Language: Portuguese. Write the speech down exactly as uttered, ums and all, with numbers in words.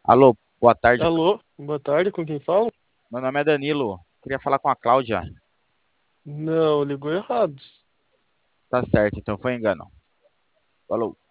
Alô, boa tarde. Alô, boa tarde, com quem falo? Meu nome é Danilo. Queria falar com a Cláudia. Não, ligou errado. Tá certo, então foi engano. Falou.